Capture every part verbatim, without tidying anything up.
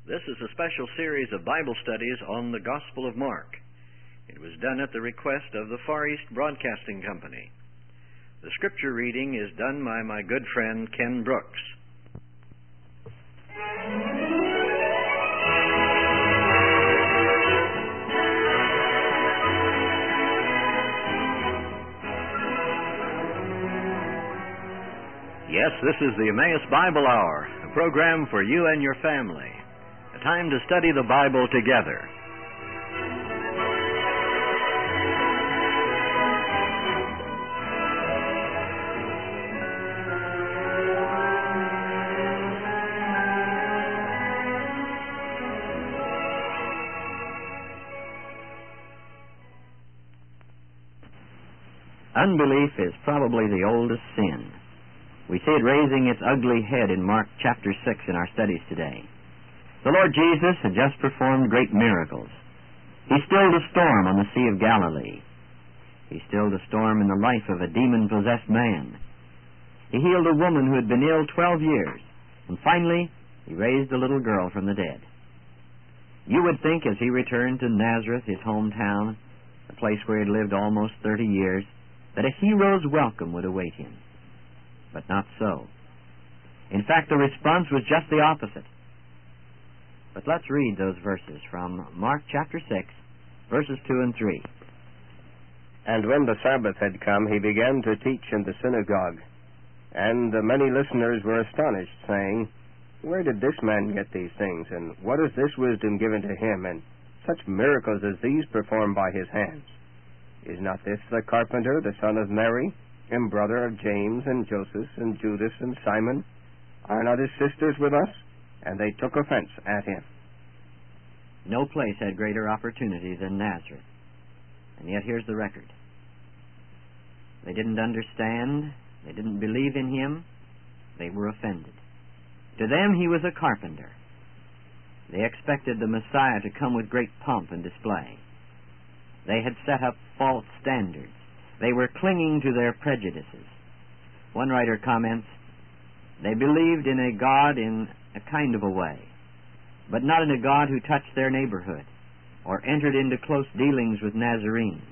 This is a special series of Bible studies on the Gospel of Mark. It was done at the request of the Far East Broadcasting Company. The scripture reading is done by my good friend Ken Brooks. Yes, this is the Emmaus Bible Hour, a program for you and your family. A time to study the Bible together. Unbelief is probably the oldest sin. We see it raising its ugly head in Mark chapter six in our studies today. The Lord Jesus had just performed great miracles. He stilled a storm on the Sea of Galilee. He stilled a storm in the life of a demon-possessed man. He healed a woman who had been ill twelve years. And finally, he raised a little girl from the dead. You would think as he returned to Nazareth, his hometown, a place where he had lived almost thirty years, that a hero's welcome would await him. But not so. In fact, the response was just the opposite. But let's read those verses from Mark chapter six, verses two and three. And when the Sabbath had come, he began to teach in the synagogue. And uh, many listeners were astonished, saying, Where did this man get these things? And what is this wisdom given to him? And such miracles as these performed by his hands? Is not this the carpenter, the son of Mary, and brother of James and Joseph and Judas and Simon? Are not his sisters with us? And they took offense at him. No place had greater opportunity than Nazareth. And yet here's the record. They didn't understand. They didn't believe in him. They were offended. To them, he was a carpenter. They expected the Messiah to come with great pomp and display. They had set up false standards. They were clinging to their prejudices. One writer comments, they believed in a God in a kind of a way, but not in a God who touched their neighborhood or entered into close dealings with Nazarenes.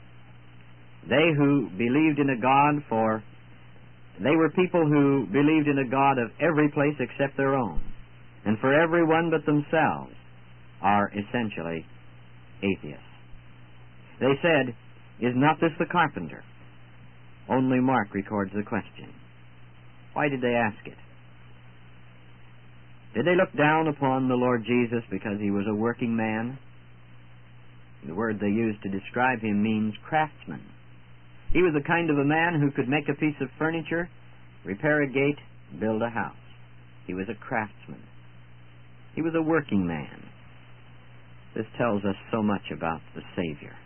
They who believed in a God for, they were people who believed in a God of every place except their own, and for everyone but themselves, are essentially atheists. They said, Is not this the carpenter? Only Mark records the question. Why did they ask it? Did they look down upon the Lord Jesus because he was a working man? The word they used to describe him means craftsman. He was the kind of a man who could make a piece of furniture, repair a gate, build a house. He was a craftsman. He was a working man. This tells us so much about the Savior.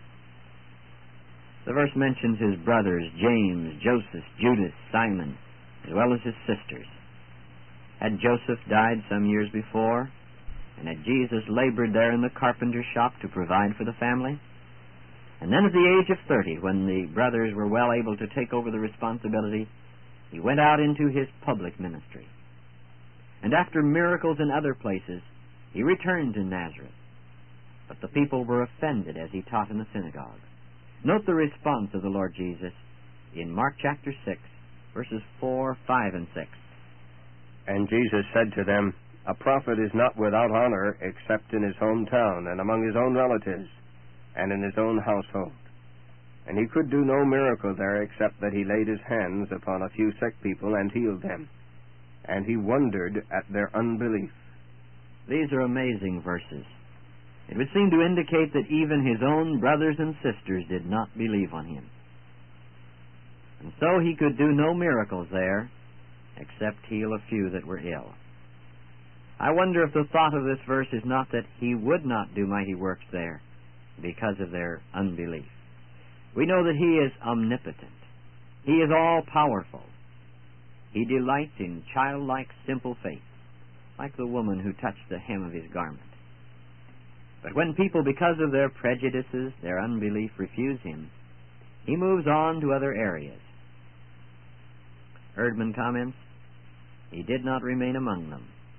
The verse mentions his brothers, James, Joseph, Judas, Simon, as well as his sisters. Had Joseph died some years before, and had Jesus labored there in the carpenter's shop to provide for the family? And then at the age of thirty, when the brothers were well able to take over the responsibility, he went out into his public ministry. And after miracles in other places, he returned to Nazareth. But the people were offended as he taught in the synagogue. Note the response of the Lord Jesus in Mark chapter six, verses four, five, and six. And Jesus said to them, A prophet is not without honor except in his hometown and among his own relatives and in his own household. And he could do no miracle there except that he laid his hands upon a few sick people and healed them. And he wondered at their unbelief. These are amazing verses. It would seem to indicate that even his own brothers and sisters did not believe on him. And so he could do no miracles there, except heal a few that were ill. I wonder if the thought of this verse is not that he would not do mighty works there because of their unbelief. We know that he is omnipotent. He is all-powerful. He delights in childlike, simple faith, like the woman who touched the hem of his garment. But when people, because of their prejudices, their unbelief, refuse him, he moves on to other areas. Erdman comments, he did not remain among them.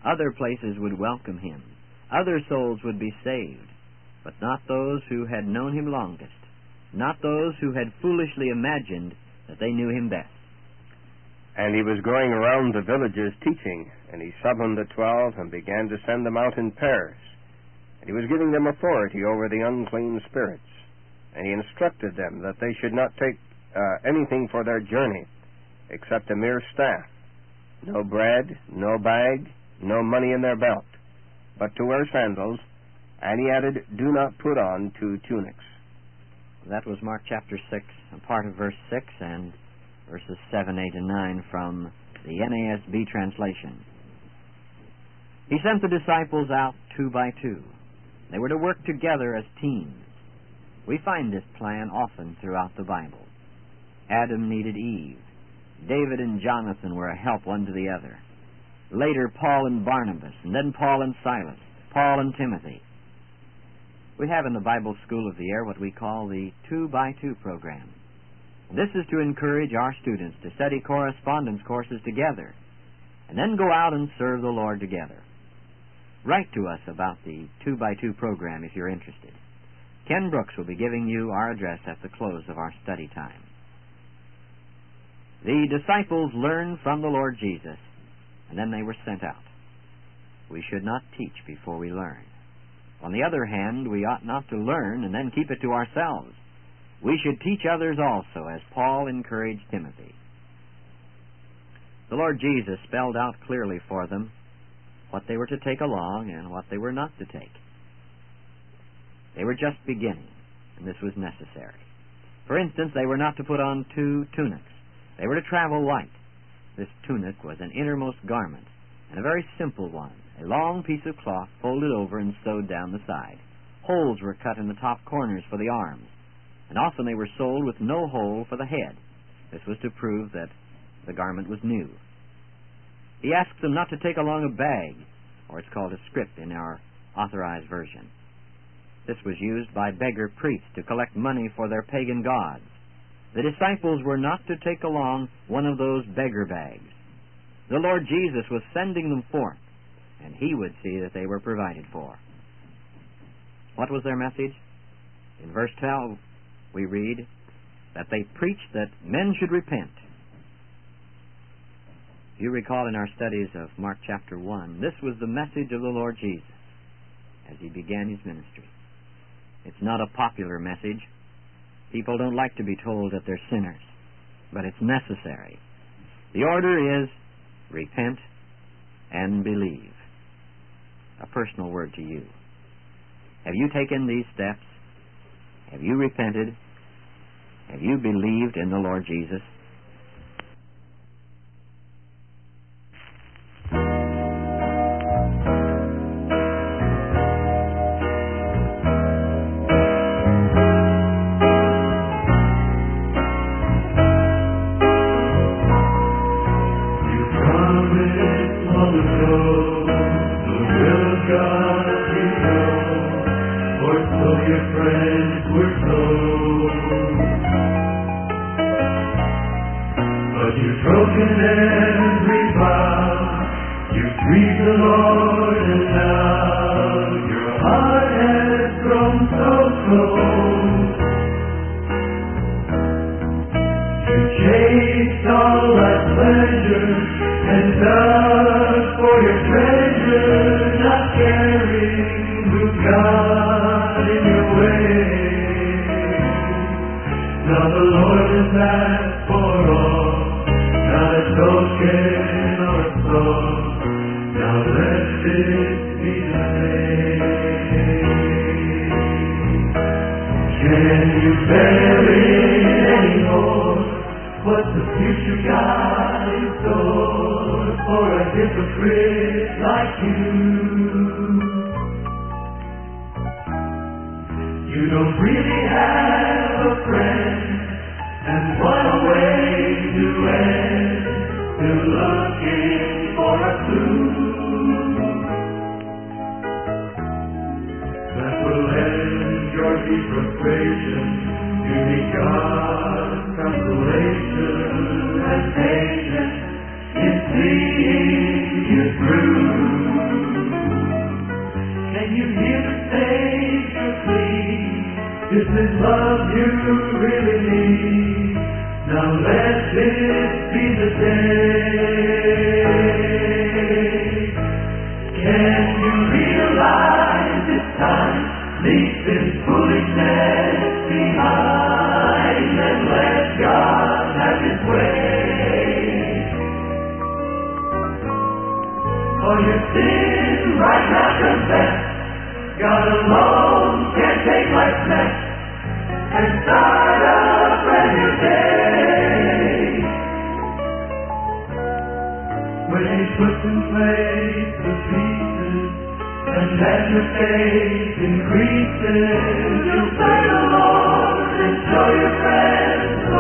Other places would welcome him. Other souls would be saved, but not those who had known him longest, not those who had foolishly imagined that they knew him best. And he was going around the villages teaching, and he summoned the twelve and began to send them out in pairs. And he was giving them authority over the unclean spirits. And he instructed them that they should not take uh, anything for their journey except a mere staff, no bread, no bag, no money in their belt, but to wear sandals, and he added, do not put on two tunics. That was Mark chapter six, a part of verse six, and verses seven, eight, and nine from the N A S B translation. He sent the disciples out two by two. They were to work together as teams. We find this plan often throughout the Bible. Adam needed Eve. David and Jonathan were a help one to the other. Later, Paul and Barnabas, and then Paul and Silas, Paul and Timothy. We have in the Bible School of the Air what we call the two by two program. This is to encourage our students to study correspondence courses together and then go out and serve the Lord together. Write to us about the two by two program if you're interested. Ken Brooks will be giving you our address at the close of our study time. The disciples learned from the Lord Jesus, and then they were sent out. We should not teach before we learn. On the other hand, we ought not to learn and then keep it to ourselves. We should teach others also, as Paul encouraged Timothy. The Lord Jesus spelled out clearly for them what they were to take along and what they were not to take. They were just beginning, and this was necessary. For instance, they were not to put on two tunics. They were to travel light. This tunic was an innermost garment, and a very simple one, a long piece of cloth folded over and sewed down the side. Holes were cut in the top corners for the arms, and often they were sold with no hole for the head. This was to prove that the garment was new. He asked them not to take along a bag, or it's called a scrip in our authorized version. This was used by beggar priests to collect money for their pagan gods. The disciples were not to take along one of those beggar bags. The Lord Jesus was sending them forth, and He would see that they were provided for. What was their message? In verse twelve, we read that they preached that men should repent. If you recall in our studies of Mark chapter one, this was the message of the Lord Jesus as He began His ministry. It's not a popular message. People don't like to be told that they're sinners, but it's necessary. The order is repent and believe. A personal word to you. Have you taken these steps? Have you repented? Have you believed in the Lord Jesus? Consolation in seeing you through. this love you really need. Now let this be the day. Can you realize it's time? Leave this foolishness behind and let God have His way. For your sin right now confess. God alone can take life's mess and start a brand new day. When He puts in place the pieces and as your faith increases, you'll pray the Lord and show your friends the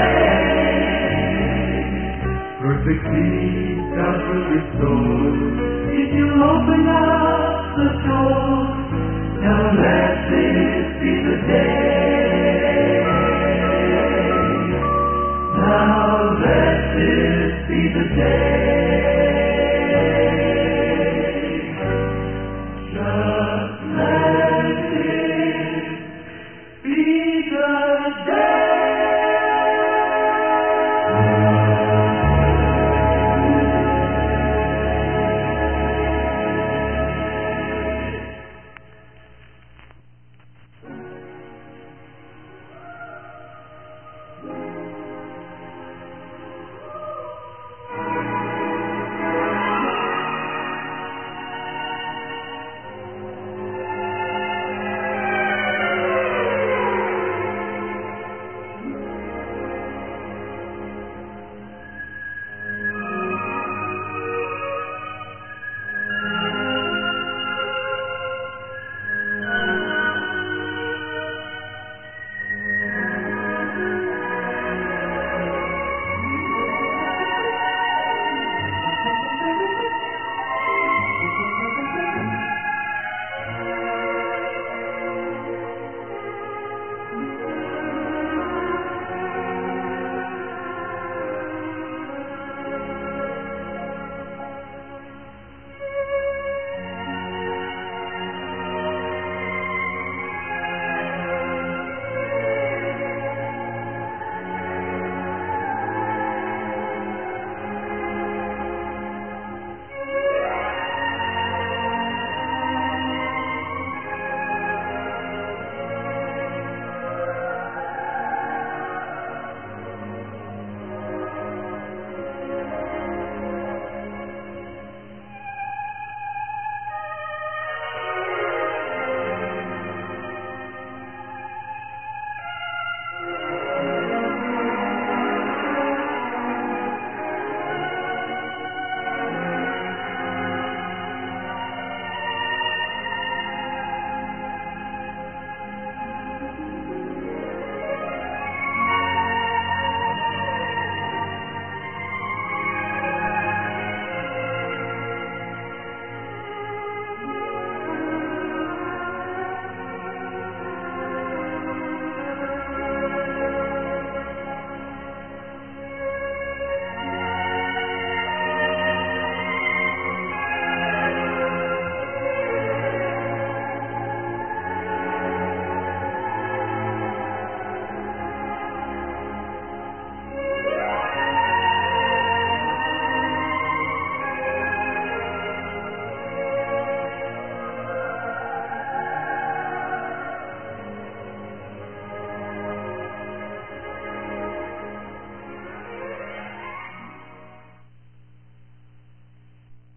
way. Perfect peace God will restore if you open up the door. Now let this be the day.